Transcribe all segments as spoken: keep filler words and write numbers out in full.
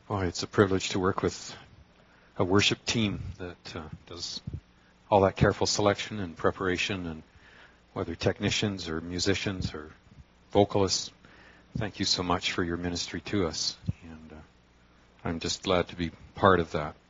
Boy, it's a privilege to work with a worship team that uh, does all that careful selection and preparation, and whether technicians or musicians or vocalists, thank you so much for your ministry to us. And uh, I'm just glad to be part of that.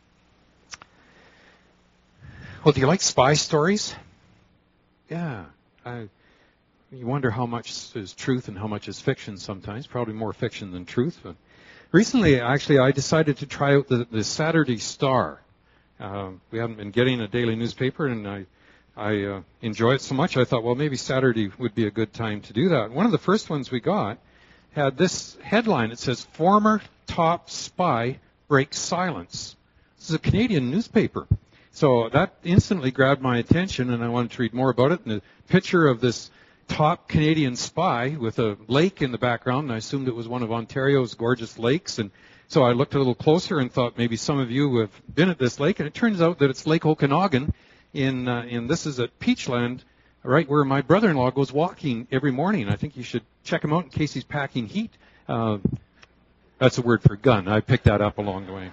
Well, do you like spy stories? Yeah. I, you wonder how much is truth and how much is fiction sometimes. Probably more fiction than truth. But recently, actually, I decided to try out the, the Saturday Star. Uh, we haven't been getting a daily newspaper, and I, I uh, enjoy it so much, I thought, well, maybe Saturday would be a good time to do that. One of the first ones we got had this headline. It says, "Former Top Spy Breaks Silence." This is a Canadian newspaper. So that instantly grabbed my attention, and I wanted to read more about it. And a picture of this top Canadian spy with a lake in the background, and I assumed it was one of Ontario's gorgeous lakes. And so I looked a little closer and thought maybe some of you have been at this lake, and it turns out that it's Lake Okanagan, in, uh, in this is at Peachland, right where my brother-in-law goes walking every morning. I think you should check him out in case he's packing heat. Uh, that's a word for gun. I picked that up along the way.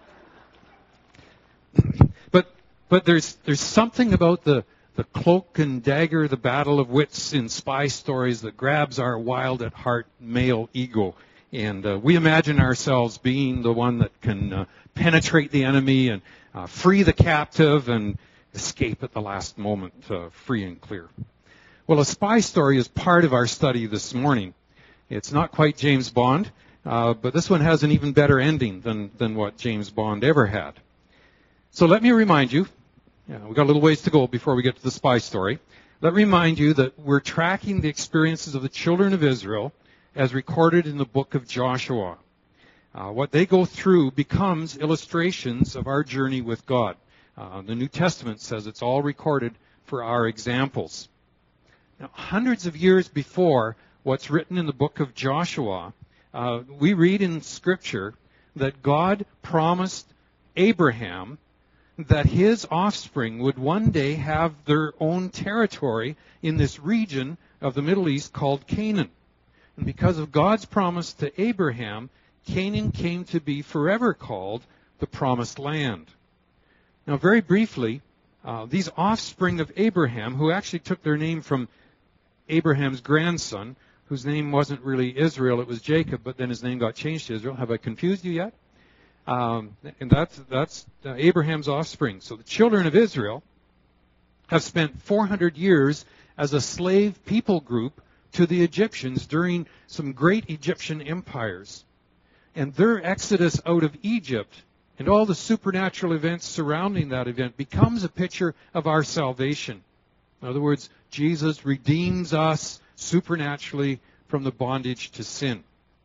But but there's there's something about the the cloak and dagger, the battle of wits in spy stories that grabs our wild-at-heart male ego. And uh, we imagine ourselves being the one that can uh, penetrate the enemy and uh, free the captive and escape at the last moment, uh, free and clear. Well, a spy story is part of our study this morning. It's not quite James Bond, uh, but this one has an even better ending than, than what James Bond ever had. So let me remind you, yeah, we've got a little ways to go before we get to the spy story. Let me remind you that we're tracking the experiences of the children of Israel as recorded in the book of Joshua. Uh, what they go through becomes illustrations of our journey with God. Uh, the New Testament says it's all recorded for our examples. Now, hundreds of years before what's written in the book of Joshua, uh, we read in Scripture that God promised Abraham that his offspring would one day have their own territory in this region of the Middle East called Canaan. And because of God's promise to Abraham, Canaan came to be forever called the Promised Land. Now, very briefly, uh, these offspring of Abraham, who actually took their name from Abraham's grandson, whose name wasn't really Israel, it was Jacob, but then his name got changed to Israel. Have I confused you yet? Um, and that's, that's uh, Abraham's offspring. So the children of Israel have spent four hundred years as a slave people group to the Egyptians during some great Egyptian empires. And their exodus out of Egypt and all the supernatural events surrounding that event becomes a picture of our salvation. In other words, Jesus redeems us supernaturally from the bondage to sin.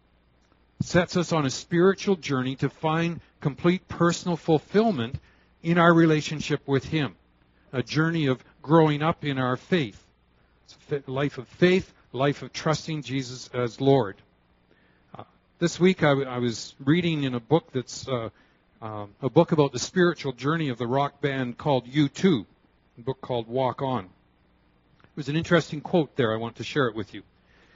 Sets us on a spiritual journey to find complete personal fulfillment in our relationship with Him. A journey of growing up in our faith. It's a life of faith, life of trusting Jesus as Lord. Uh, this week I, w- I was reading in a book that's uh, uh, a book about the spiritual journey of the rock band called U two, a book called Walk On. There's an interesting quote there. I want to share it with you.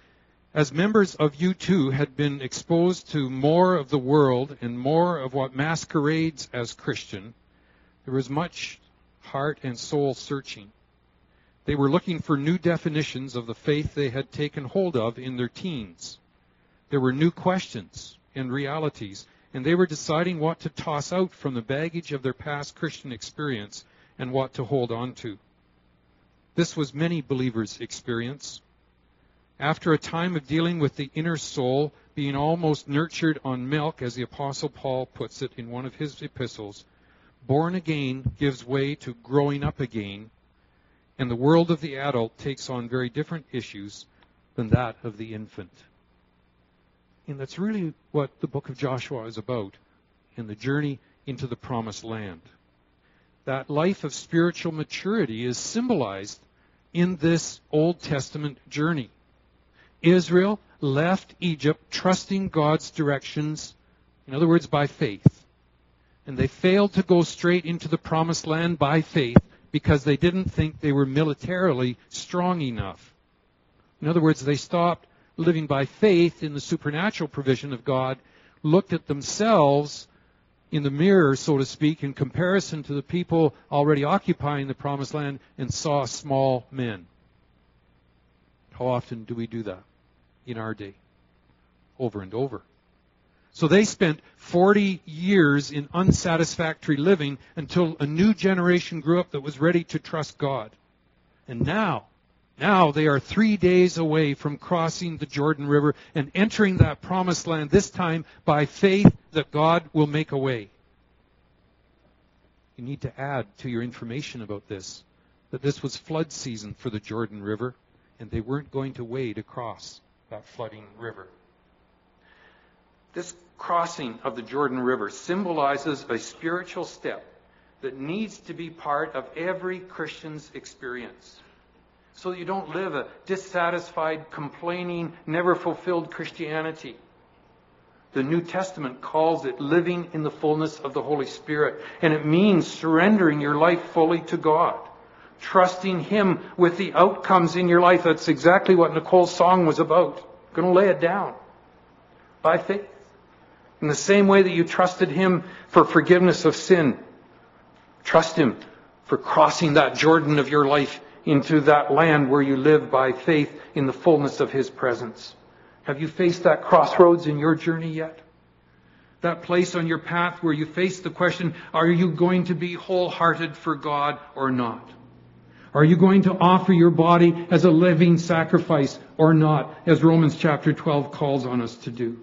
As members of U two had been exposed to more of the world and more of what masquerades as Christian, there was much heart and soul searching. They were looking for new definitions of the faith they had taken hold of in their teens. There were new questions and realities, and they were deciding what to toss out from the baggage of their past Christian experience and what to hold on to. This was many believers' experience. After a time of dealing with the inner soul, being almost nurtured on milk, as the Apostle Paul puts it in one of his epistles, born again gives way to growing up again, and the world of the adult takes on very different issues than that of the infant. And that's really what the book of Joshua is about, in the journey into the Promised Land. That life of spiritual maturity is symbolized in this Old Testament journey. Israel left Egypt trusting God's directions, in other words, by faith. And they failed to go straight into the Promised Land by faith because they didn't think they were militarily strong enough. In other words, they stopped living by faith in the supernatural provision of God, looked at themselves in the mirror, so to speak, in comparison to the people already occupying the promised land, and saw small men. How often do we do that in our day? Over and over. So they spent forty years in unsatisfactory living until a new generation grew up that was ready to trust God. And now, now they are three days away from crossing the Jordan River and entering that promised land, this time by faith that God will make a way. You need to add to your information about this that this was flood season for the Jordan River, and they weren't going to wade across that flooding river. This crossing of the Jordan River symbolizes a spiritual step that needs to be part of every Christian's experience, so that you don't live a dissatisfied, complaining, never fulfilled Christianity. The New Testament calls it living in the fullness of the Holy Spirit, and it means surrendering your life fully to God, trusting Him with the outcomes in your life. That's exactly what Nicole's song was about. I'm going to lay it down by faith. In the same way that you trusted Him for forgiveness of sin, trust Him for crossing that Jordan of your life into that land where you live by faith in the fullness of His presence. Have you faced that crossroads in your journey yet? That place on your path where you face the question, are you going to be wholehearted for God or not? Are you going to offer your body as a living sacrifice or not, as Romans chapter twelve calls on us to do?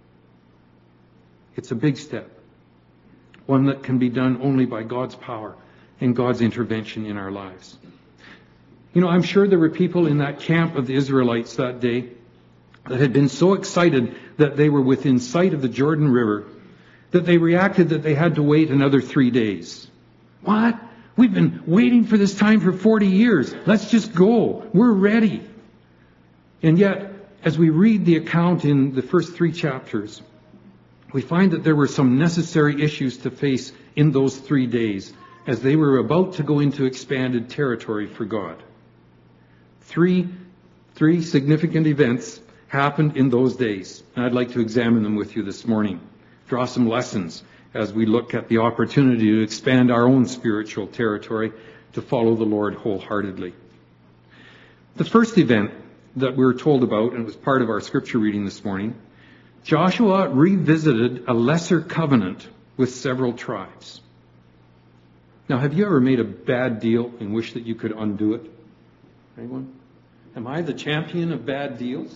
It's a big step, one that can be done only by God's power and God's intervention in our lives. You know, I'm sure there were people in that camp of the Israelites that day that had been so excited that they were within sight of the Jordan River that they reacted that they had to wait another three days. What? We've been waiting for this time for forty years. Let's just go. We're ready. And yet, as we read the account in the first three chapters, we find that there were some necessary issues to face in those three days as they were about to go into expanded territory for God. Three, three significant events happened in those days, and I'd like to examine them with you this morning, draw some lessons as we look at the opportunity to expand our own spiritual territory to follow the Lord wholeheartedly. The first event that we're told about, and it was part of our scripture reading this morning, Joshua revisited a lesser covenant with several tribes. Now, have you ever made a bad deal and wish that you could undo it? Anyone? Am I the champion of bad deals?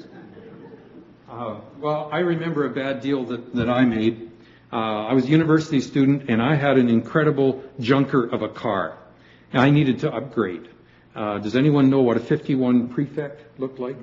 Uh, well, I remember a bad deal that, that I made. Uh, I was a university student, and I had an incredible junker of a car. And I needed to upgrade. Uh, does anyone know what a fifty-one Prefect looked like?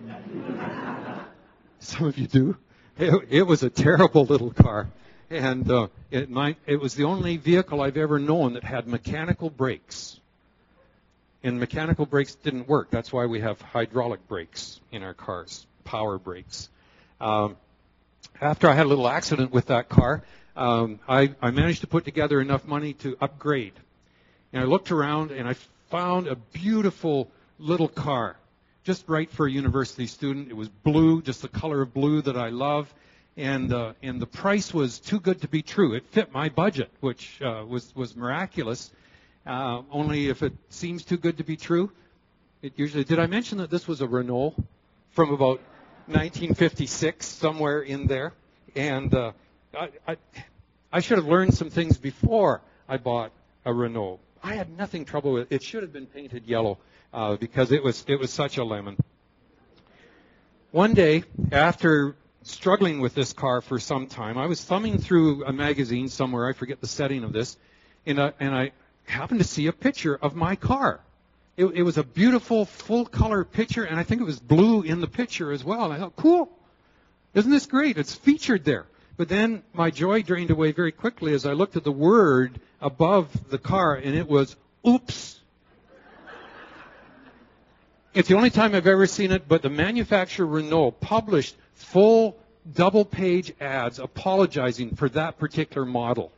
Some of you do. It, it was a terrible little car. And uh, it, might, it was the only vehicle I've ever known that had mechanical brakes. And mechanical brakes didn't work. That's why we have hydraulic brakes in our cars, power brakes. Um, after I had a little accident with that car, um, I, I managed to put together enough money to upgrade. And I looked around and I found a beautiful little car, just right for a university student. It was blue, just the color of blue that I love. And uh, and the price was too good to be true. It fit my budget, which uh, was, was miraculous. Uh, only if it seems too good to be true, it usually... Did I mention that this was a Renault from about nineteen fifty-six, somewhere in there? And uh, I, I, I should have learned some things before I bought a Renault. I had nothing trouble with it. It should have been painted yellow uh, because it was it was such a lemon. One day, after struggling with this car for some time, I was thumbing through a magazine somewhere. I forget the setting of this, and I, and I happened to see a picture of my car. It, it was a beautiful full-color picture, and I think it was blue in the picture as well. And I thought, cool. Isn't this great? It's featured there. But then my joy drained away very quickly as I looked at the word above the car, and it was, oops. It's the only time I've ever seen it, but the manufacturer Renault published full double-page ads apologizing for that particular model.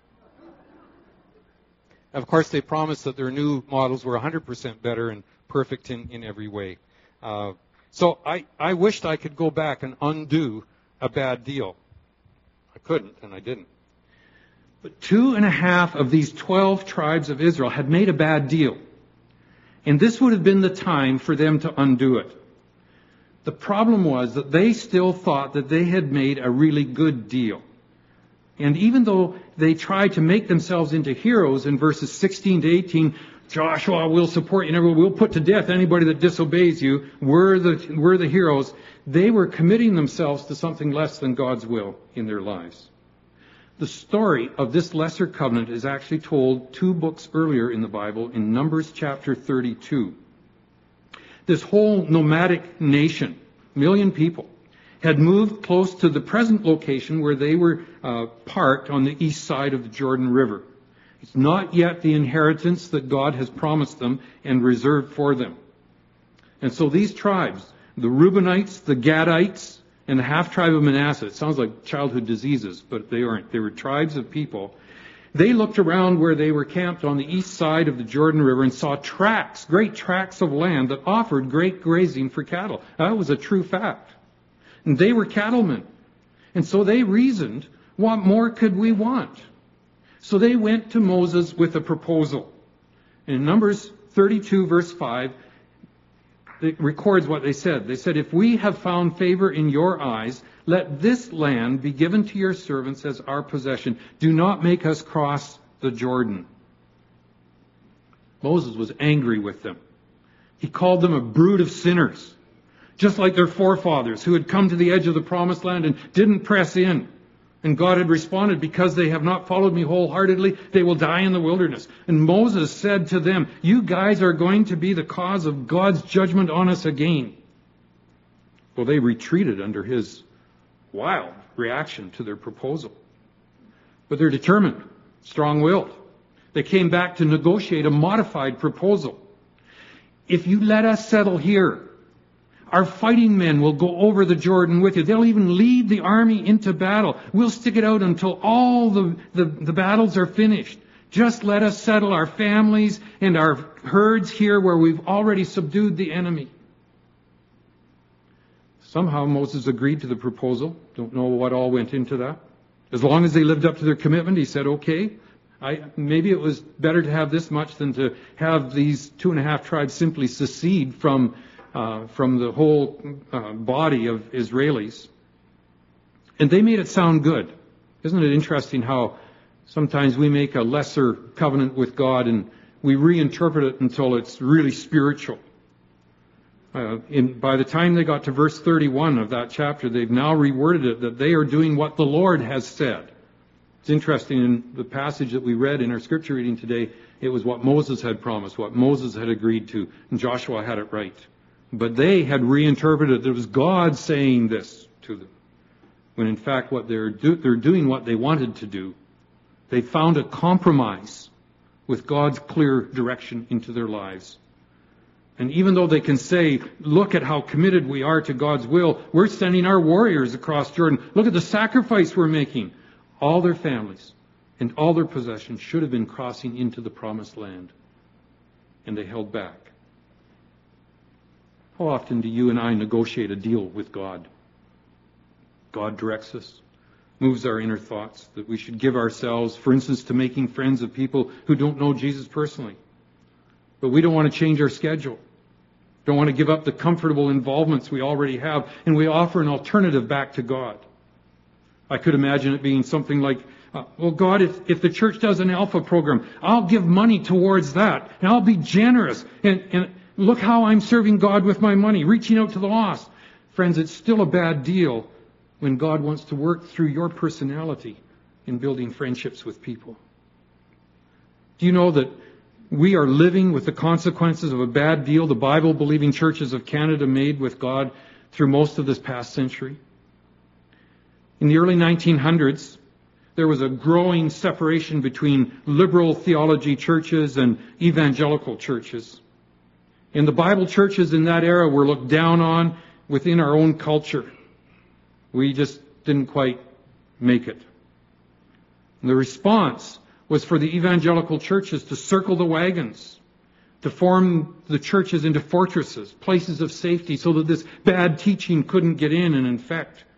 Of course, they promised that their new models were one hundred percent better and perfect in, in every way. Uh, so I, I wished I could go back and undo a bad deal. I couldn't, and I didn't. But two and a half of these twelve tribes of Israel had made a bad deal. And this would have been the time for them to undo it. The problem was that they still thought that they had made a really good deal. And even though they tried to make themselves into heroes in verses sixteen to eighteen, Joshua will support you, and we'll put to death anybody that disobeys you. We're the, we're the heroes. They were committing themselves to something less than God's will in their lives. The story of this lesser covenant is actually told two books earlier in the Bible, in Numbers chapter thirty-two. This whole nomadic nation, million people, had moved close to the present location where they were uh, parked on the east side of the Jordan River. It's not yet the inheritance that God has promised them and reserved for them. And so these tribes, the Reubenites, the Gadites, and the half-tribe of Manasseh, it sounds like childhood diseases, but they aren't. They were tribes of people. They looked around where they were camped on the east side of the Jordan River and saw tracts, great tracts of land that offered great grazing for cattle. That was a true fact. And they were cattlemen. And so they reasoned, what more could we want? So they went to Moses with a proposal. In Numbers thirty-two, verse five, it records what they said. They said, if we have found favor in your eyes, let this land be given to your servants as our possession. Do not make us cross the Jordan. Moses was angry with them. He called them a brood of sinners, just like their forefathers who had come to the edge of the promised land and didn't press in. And God had responded, because they have not followed me wholeheartedly, they will die in the wilderness. And Moses said to them, you guys are going to be the cause of God's judgment on us again. Well, they retreated under his wild reaction to their proposal. But they're determined, strong-willed. They came back to negotiate a modified proposal. If you let us settle here, our fighting men will go over the Jordan with you. They'll even lead the army into battle. We'll stick it out until all the, the, the battles are finished. Just let us settle our families and our herds here where we've already subdued the enemy. Somehow Moses agreed to the proposal. Don't know what all went into that. As long as they lived up to their commitment, he said, okay. I, maybe it was better to have this much than to have these two and a half tribes simply secede from Uh, from the whole uh, body of Israelis. And they made it sound good. Isn't it interesting how sometimes we make a lesser covenant with God and we reinterpret it until it's really spiritual. Uh, in, by the time they got to verse thirty-one of that chapter, they've now reworded it that they are doing what the Lord has said. It's interesting, in the passage that we read in our scripture reading today, it was what Moses had promised, what Moses had agreed to, and Joshua had it right. But they had reinterpreted it. It was God saying this to them. When in fact what they're, do, they're doing what they wanted to do. They found a compromise with God's clear direction into their lives. And even though they can say, look at how committed we are to God's will, we're sending our warriors across Jordan. Look at the sacrifice we're making. All their families and all their possessions should have been crossing into the promised land. And they held back. How often do you and I negotiate a deal with God? God directs us, moves our inner thoughts, that we should give ourselves, for instance, to making friends of people who don't know Jesus personally. But we don't want to change our schedule. Don't want to give up the comfortable involvements we already have, and we offer an alternative back to God. I could imagine it being something like, uh, well, God, if, if the church does an Alpha program, I'll give money towards that, and I'll be generous, and, and look how I'm serving God with my money, reaching out to the lost. Friends, it's still a bad deal when God wants to work through your personality in building friendships with people. Do you know that we are living with the consequences of a bad deal the Bible-believing churches of Canada made with God through most of this past century? In the early nineteen hundreds, there was a growing separation between liberal theology churches and evangelical churches. And the Bible churches in that era were looked down on within our own culture. We just didn't quite make it. And the response was for the evangelical churches to circle the wagons, to form the churches into fortresses, places of safety, so that this bad teaching couldn't get in and infect.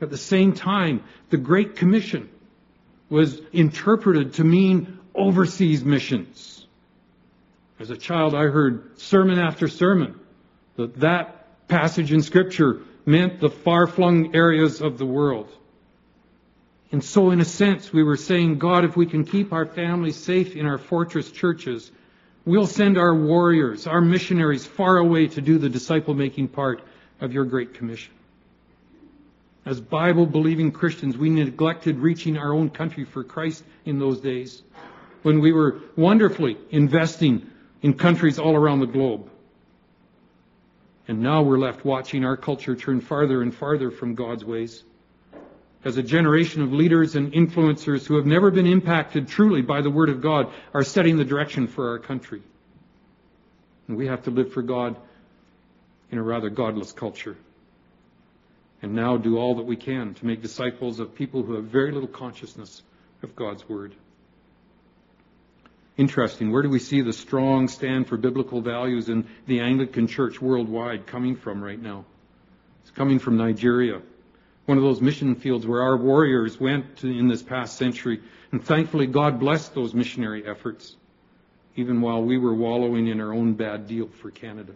At the same time, the Great Commission was interpreted to mean overseas missions. As a child, I heard sermon after sermon that that passage in Scripture meant the far-flung areas of the world. And so, in a sense, we were saying, God, if we can keep our families safe in our fortress churches, we'll send our warriors, our missionaries far away to do the disciple-making part of your Great Commission. As Bible-believing Christians, we neglected reaching our own country for Christ in those days, when we were wonderfully investing in countries all around the globe. And now we're left watching our culture turn farther and farther from God's ways, as a generation of leaders and influencers who have never been impacted truly by the Word of God are setting the direction for our country. And we have to live for God in a rather godless culture. And now do all that we can to make disciples of people who have very little consciousness of God's Word. Interesting, where do we see the strong stand for biblical values in the Anglican Church worldwide coming from right now? It's coming from Nigeria. One of those mission fields where our warriors went to in this past century. And thankfully, God blessed those missionary efforts, even while we were wallowing in our own bad deal for Canada.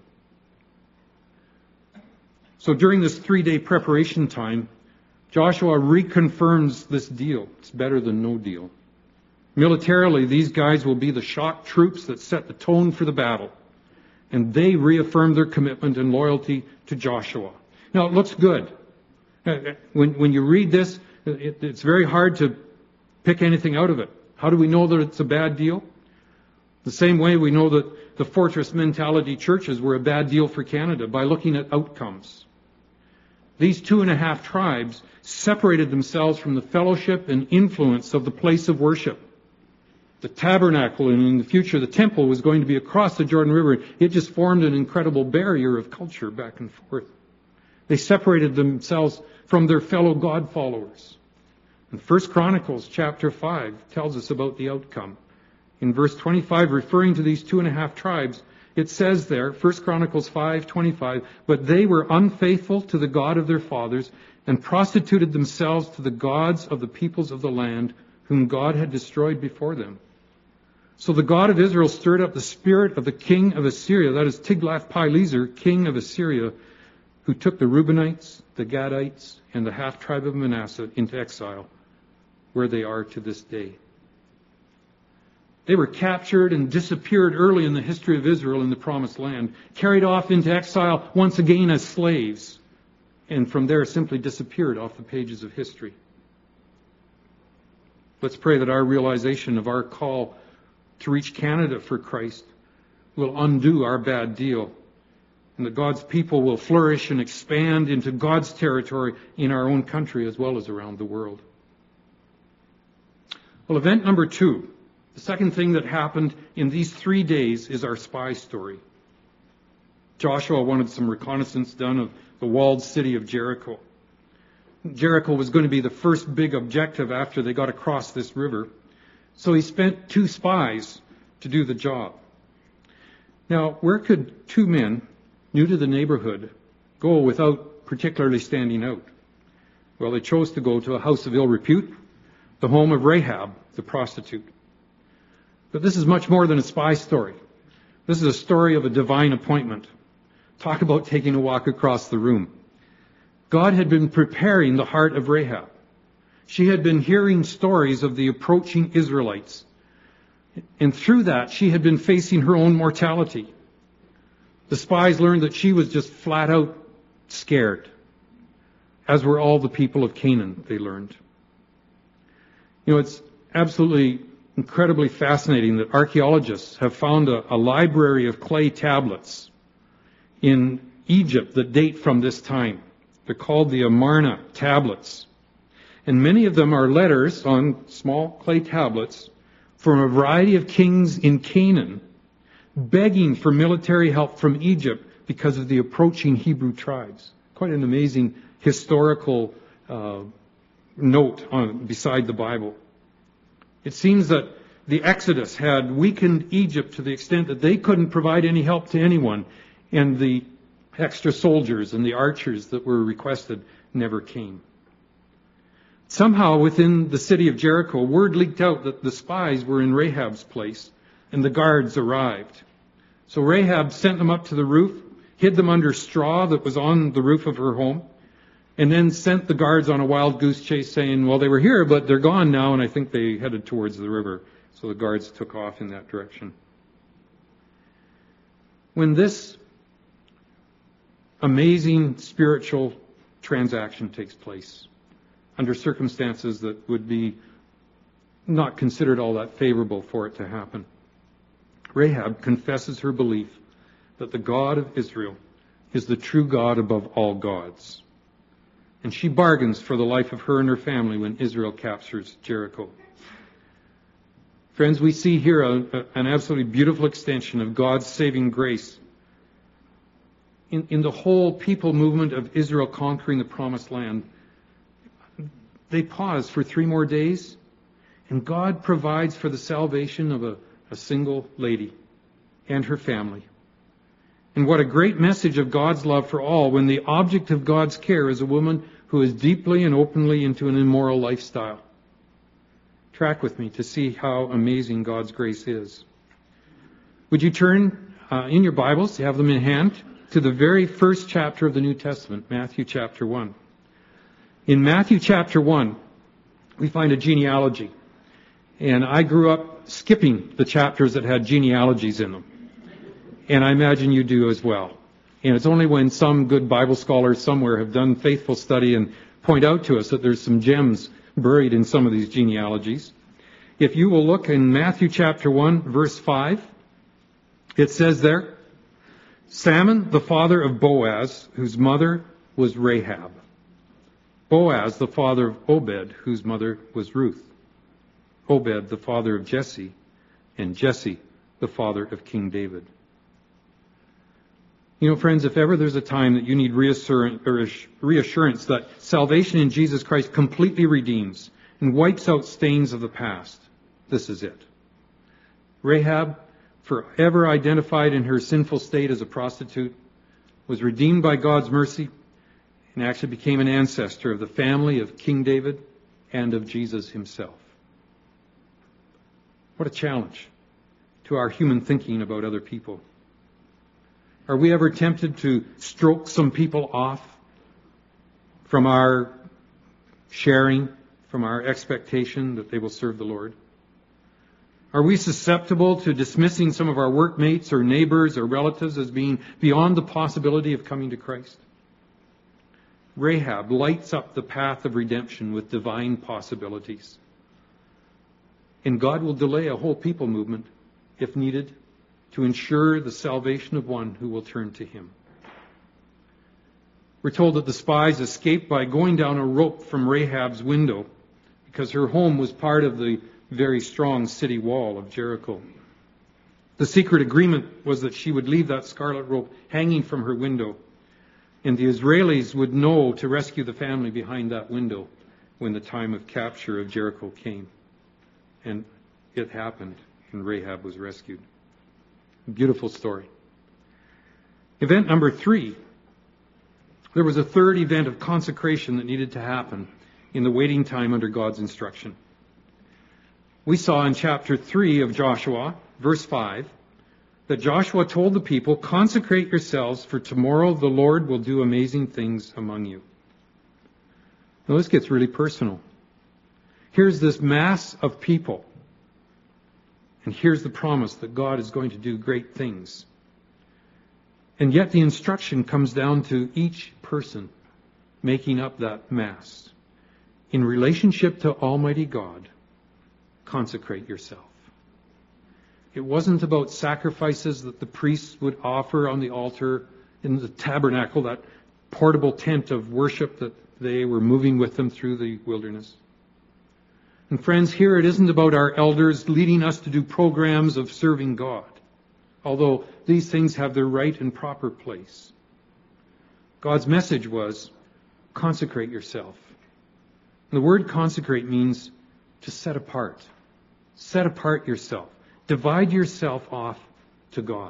So during this three-day preparation time, Joshua reconfirms this deal. It's better than no deal. Militarily, these guys will be the shock troops that set the tone for the battle. And they reaffirm their commitment and loyalty to Joshua. Now, it looks good. When, when you read this, it, it's very hard to pick anything out of it. How do we know that it's a bad deal? The same way we know that the fortress mentality churches were a bad deal for Canada, by looking at outcomes. These two and a half tribes separated themselves from the fellowship and influence of the place of worship. The tabernacle, and in the future the temple, was going to be across the Jordan River. It just formed an incredible barrier of culture back and forth. They separated themselves from their fellow God followers. And First Chronicles chapter five tells us about the outcome. In verse twenty-five, referring to these two and a half tribes, it says there, First Chronicles five twenty-five, but they were unfaithful to the God of their fathers and prostituted themselves to the gods of the peoples of the land whom God had destroyed before them. So the God of Israel stirred up the spirit of the king of Assyria, that is Tiglath-Pileser, king of Assyria, who took the Reubenites, the Gadites, and the half-tribe of Manasseh into exile, where they are to this day. They were captured and disappeared early in the history of Israel in the Promised Land, carried off into exile once again as slaves, and from there simply disappeared off the pages of history. Let's pray that our realization of our call to reach Canada for Christ will undo our bad deal, and that God's people will flourish and expand into God's territory in our own country as well as around the world. Well, event number two, the second thing that happened in these three days, is our spy story. Joshua wanted some reconnaissance done of the walled city of Jericho. Jericho was going to be the first big objective after they got across this river. So he spent two spies to do the job. Now, where could two men new to the neighborhood go without particularly standing out? Well, they chose to go to a house of ill repute, the home of Rahab, the prostitute. But this is much more than a spy story. This is a story of a divine appointment. Talk about taking a walk across the room. God had been preparing the heart of Rahab. She had been hearing stories of the approaching Israelites. And through that, she had been facing her own mortality. The spies learned that she was just flat out scared, as were all the people of Canaan, they learned. You know, it's absolutely incredibly fascinating that archaeologists have found a, a library of clay tablets in Egypt that date from this time. They're called the Amarna tablets. And many of them are letters on small clay tablets from a variety of kings in Canaan, begging for military help from Egypt because of the approaching Hebrew tribes. Quite an amazing historical uh, note on, beside the Bible. It seems that the Exodus had weakened Egypt to the extent that they couldn't provide any help to anyone, and the extra soldiers and the archers that were requested never came. Somehow within the city of Jericho, word leaked out that the spies were in Rahab's place, and the guards arrived. So Rahab sent them up to the roof, hid them under straw that was on the roof of her home, and then sent the guards on a wild goose chase saying, well, they were here, but they're gone now, and I think they headed towards the river. So the guards took off in that direction. When this amazing spiritual transaction takes place, under circumstances that would be not considered all that favorable for it to happen, Rahab confesses her belief that the God of Israel is the true God above all gods. And she bargains for the life of her and her family when Israel captures Jericho. Friends, we see here a, a, an absolutely beautiful extension of God's saving grace in, in the whole people movement of Israel conquering the promised land. They pause for three more days, and God provides for the salvation of a, a single lady and her family. And what a great message of God's love for all when the object of God's care is a woman who is deeply and openly into an immoral lifestyle. Track with me to see how amazing God's grace is. Would you turn uh, in your Bibles, you have them in hand, to the very first chapter of the New Testament, Matthew chapter one. In Matthew chapter one, we find a genealogy. And I grew up skipping the chapters that had genealogies in them. And I imagine you do as well. And it's only when some good Bible scholars somewhere have done faithful study and point out to us that there's some gems buried in some of these genealogies. If you will look in Matthew chapter one, verse five, it says there, Salmon, the father of Boaz, whose mother was Rahab. Boaz, the father of Obed, whose mother was Ruth. Obed, the father of Jesse, and Jesse, the father of King David. You know, friends, if ever there's a time that you need reassurance that salvation in Jesus Christ completely redeems and wipes out stains of the past, this is it. Rahab, forever identified in her sinful state as a prostitute, was redeemed by God's mercy and actually became an ancestor of the family of King David and of Jesus himself. What a challenge to our human thinking about other people. Are we ever tempted to stroke some people off from our sharing, from our expectation that they will serve the Lord? Are we susceptible to dismissing some of our workmates or neighbors or relatives as being beyond the possibility of coming to Christ? Rahab lights up the path of redemption with divine possibilities. And God will delay a whole people movement, if needed, to ensure the salvation of one who will turn to him. We're told that the spies escaped by going down a rope from Rahab's window because her home was part of the very strong city wall of Jericho. The secret agreement was that she would leave that scarlet rope hanging from her window, and the Israelis would know to rescue the family behind that window when the time of capture of Jericho came. And it happened, and Rahab was rescued. Beautiful story. Event number three. There was a third event of consecration that needed to happen in the waiting time under God's instruction. We saw in chapter three of Joshua, verse five, that Joshua told the people, consecrate yourselves, for tomorrow the Lord will do amazing things among you. Now this gets really personal. Here's this mass of people. And here's the promise that God is going to do great things. And yet the instruction comes down to each person making up that mass. In relationship to Almighty God, consecrate yourself. It wasn't about sacrifices that the priests would offer on the altar in the tabernacle, that portable tent of worship that they were moving with them through the wilderness. And friends, here it isn't about our elders leading us to do programs of serving God, although these things have their right and proper place. God's message was, consecrate yourself. And the word consecrate means to set apart. Set apart yourself. Divide yourself off to God.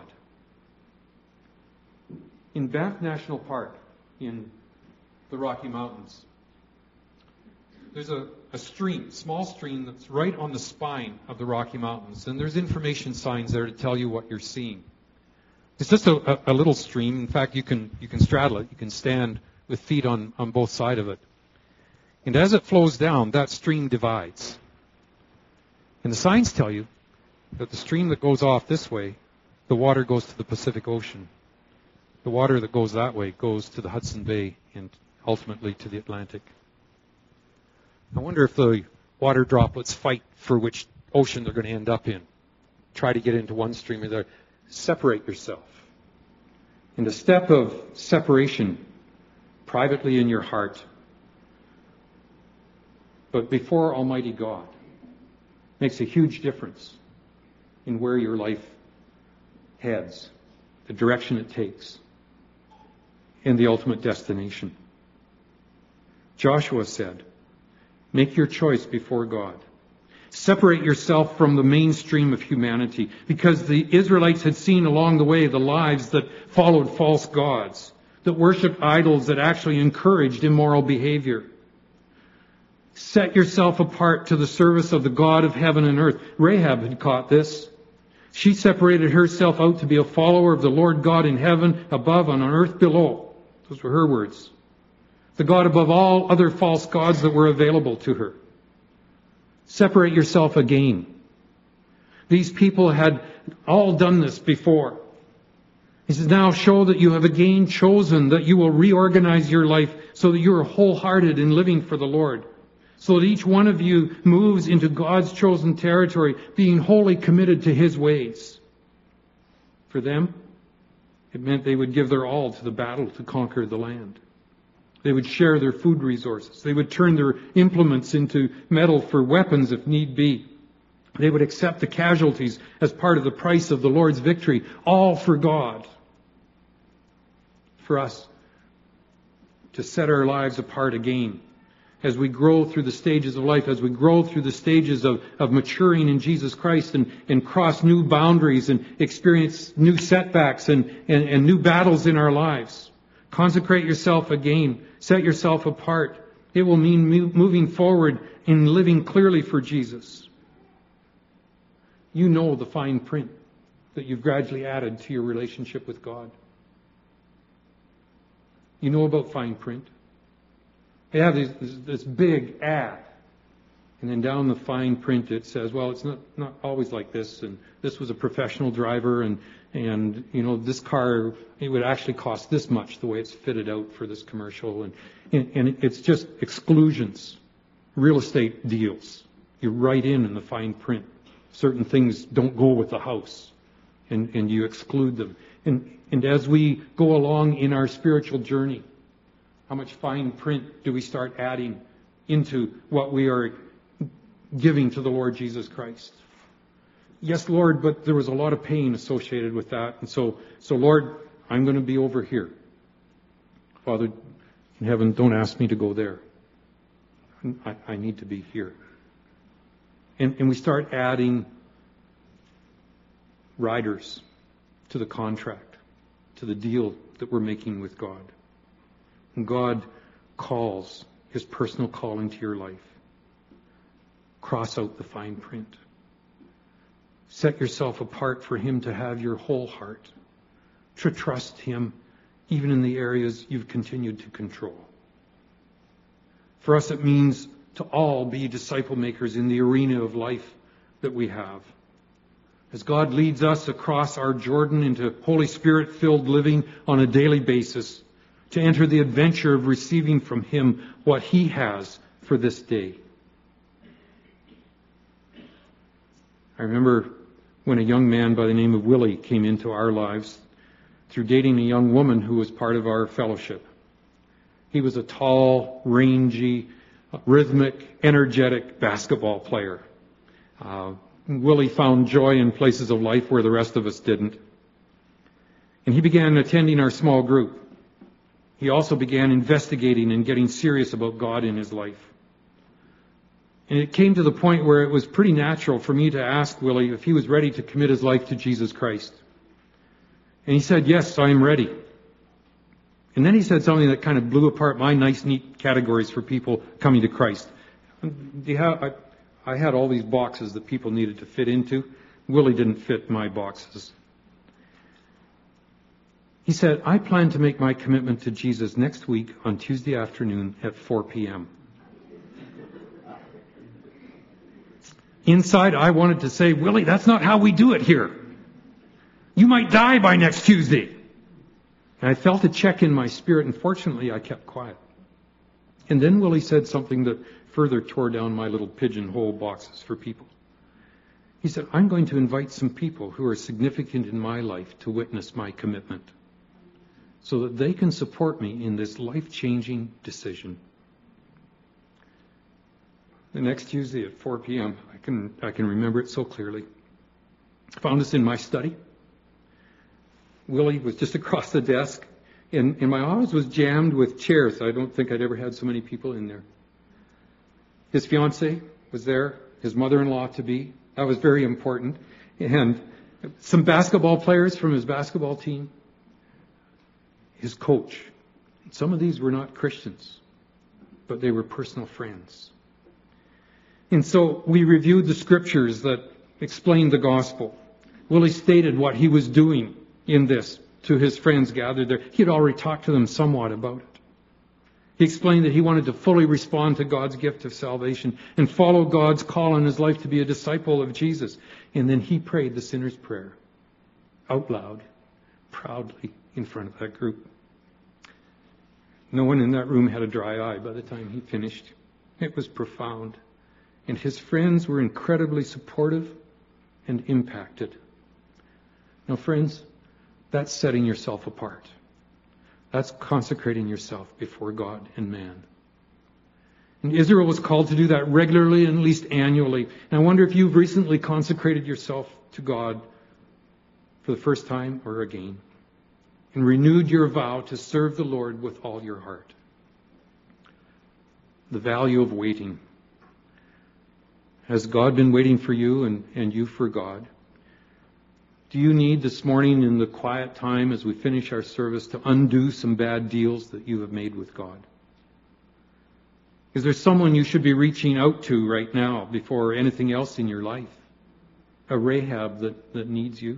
In Banff National Park, in the Rocky Mountains, there's a, a stream, small stream that's right on the spine of the Rocky Mountains, and there's information signs there to tell you what you're seeing. It's just a, a, a little stream. In fact, you can you can straddle it. You can stand with feet on, on both sides of it. And as it flows down, that stream divides. And the signs tell you that the stream that goes off this way, the water goes to the Pacific Ocean. The water that goes that way goes to the Hudson Bay and ultimately to the Atlantic. I wonder if the water droplets fight for which ocean they're going to end up in. Try to get into one stream or the other. Separate yourself. And the step of separation, privately in your heart, but before Almighty God, makes a huge difference in where your life heads, the direction it takes, and the ultimate destination. Joshua said, make your choice before God. Separate yourself from the mainstream of humanity, because the Israelites had seen along the way the lives that followed false gods, that worshiped idols, that actually encouraged immoral behavior. Set yourself apart to the service of the God of heaven and earth. Rahab had caught this. She separated herself out to be a follower of the Lord God in heaven above and on earth below. Those were her words. The God above all other false gods that were available to her. Separate yourself again. These people had all done this before. He says, now show that you have again chosen, that you will reorganize your life so that you are wholehearted in living for the Lord. So that each one of you moves into God's chosen territory, being wholly committed to His ways. For them, it meant they would give their all to the battle to conquer the land. They would share their food resources. They would turn their implements into metal for weapons if need be. They would accept the casualties as part of the price of the Lord's victory, all for God. For us to set our lives apart again as we grow through the stages of life, as we grow through the stages of, of maturing in Jesus Christ and, and cross new boundaries and experience new setbacks and, and, and new battles in our lives. Consecrate yourself again. Set yourself apart. It will mean moving forward and living clearly for Jesus. You know the fine print that you've gradually added to your relationship with God. You know about fine print. They have this, this, this big ad. And then down the fine print it says, well, it's not, not always like this. And this was a professional driver. And, and, you know, this car, it would actually cost this much the way it's fitted out for this commercial. And, and, and it's just exclusions. Real estate deals. You write in in the fine print. Certain things don't go with the house. And, and you exclude them. And, and as we go along in our spiritual journey, how much fine print do we start adding into what we are giving to the Lord Jesus Christ? Yes, Lord, but there was a lot of pain associated with that. And so, so Lord, I'm going to be over here. Father in heaven, don't ask me to go there. I, I need to be here. And, and we start adding riders to the contract, to the deal that we're making with God. And God calls His personal calling to your life. Cross out the fine print. Set yourself apart for Him to have your whole heart. To trust Him even in the areas you've continued to control. For us it means to all be disciple makers in the arena of life that we have. As God leads us across our Jordan into Holy Spirit-filled living on a daily basis, to enter the adventure of receiving from Him what He has for this day. I remember when a young man by the name of Willie came into our lives through dating a young woman who was part of our fellowship. He was a tall, rangy, rhythmic, energetic basketball player. Uh, Willie found joy in places of life where the rest of us didn't. And he began attending our small group. He also began investigating and getting serious about God in his life. And it came to the point where it was pretty natural for me to ask Willie if he was ready to commit his life to Jesus Christ. And he said, yes, I am ready. And then he said something that kind of blew apart my nice, neat categories for people coming to Christ. I, I had all these boxes that people needed to fit into. Willie didn't fit my boxes. He said, I plan to make my commitment to Jesus next week on Tuesday afternoon at four p.m. Inside, I wanted to say, Willie, that's not how we do it here. You might die by next Tuesday. And I felt a check in my spirit, and fortunately, I kept quiet. And then Willie said something that further tore down my little pigeonhole boxes for people. He said, I'm going to invite some people who are significant in my life to witness my commitment so that they can support me in this life-changing decision. The next Tuesday at four p.m., I can I can remember it so clearly. I found us in my study. Willie was just across the desk, and, and my office was jammed with chairs. I don't think I'd ever had so many people in there. His fiancée was there, his mother-in-law to be. That was very important. And some basketball players from his basketball team. His coach. Some of these were not Christians, but they were personal friends. And so we reviewed the scriptures that explained the gospel. Willie stated what he was doing in this to his friends gathered there. He had already talked to them somewhat about it. He explained that he wanted to fully respond to God's gift of salvation and follow God's call in his life to be a disciple of Jesus. And then he prayed the sinner's prayer out loud, proudly in front of that group. No one in that room had a dry eye by the time he finished. It was profound. And his friends were incredibly supportive and impacted. Now, friends, that's setting yourself apart. That's consecrating yourself before God and man. And Israel was called to do that regularly and at least annually. And I wonder if you've recently consecrated yourself to God for the first time or again and renewed your vow to serve the Lord with all your heart. The value of waiting. Has God been waiting for you and, and you for God? Do you need this morning in the quiet time as we finish our service to undo some bad deals that you have made with God? Is there someone you should be reaching out to right now before anything else in your life? A Rahab that, that needs you?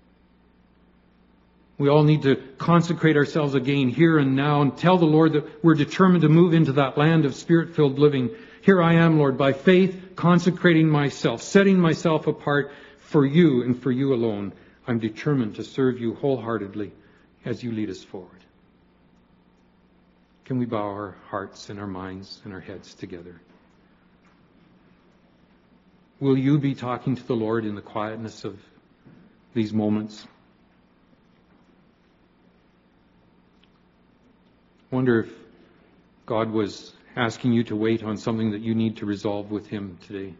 We all need to consecrate ourselves again here and now and tell the Lord that we're determined to move into that land of Spirit-filled living. Here I am, Lord, by faith, consecrating myself, setting myself apart for you and for you alone. I'm determined to serve you wholeheartedly as you lead us forward. Can we bow our hearts and our minds and our heads together? Will you be talking to the Lord in the quietness of these moments? I wonder if God was asking you to wait on something that you need to resolve with Him today.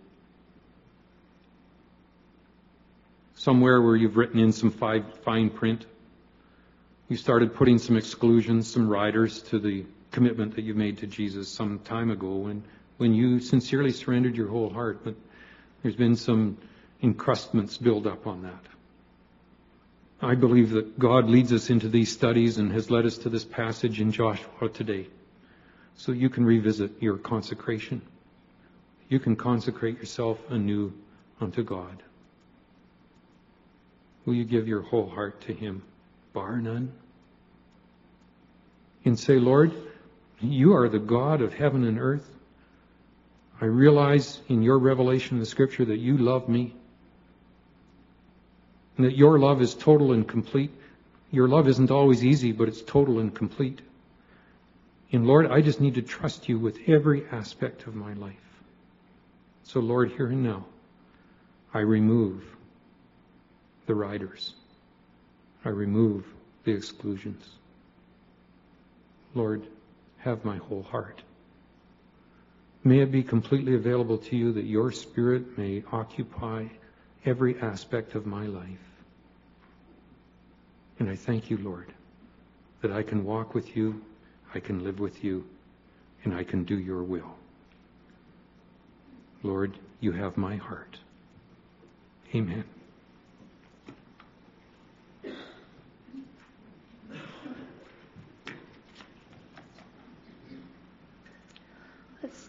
Somewhere where you've written in some fine print, you started putting some exclusions, some riders to the commitment that you made to Jesus some time ago when, when you sincerely surrendered your whole heart. But there's been some encrustments build up on that. I believe that God leads us into these studies and has led us to this passage in Joshua today. So you can revisit your consecration. You can consecrate yourself anew unto God. Will you give your whole heart to Him, bar none? And say, Lord, you are the God of heaven and earth. I realize in your revelation in the Scripture that you love me. And that your love is total and complete. Your love isn't always easy, but it's total and complete. And Lord, I just need to trust you with every aspect of my life. So Lord, here and now, I remove the riders. I remove the exclusions. Lord, have my whole heart. May it be completely available to you that your Spirit may occupy every aspect of my life. And I thank you, Lord, that I can walk with you, I can live with you, and I can do your will. Lord, you have my heart. Amen.